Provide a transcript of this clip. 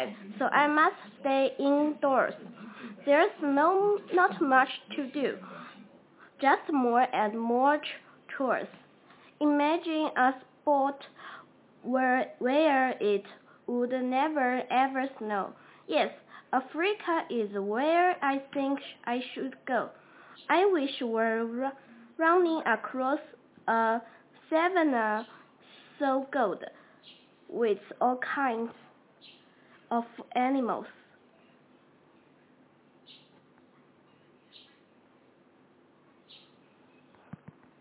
alive, so I must stay indoors. There's not much to do, just more and more chores. Imagine a spot where it would never ever snow. Yes, Africa is where I think I should go. I wish we're running across a savanna so good, with all kinds of animals.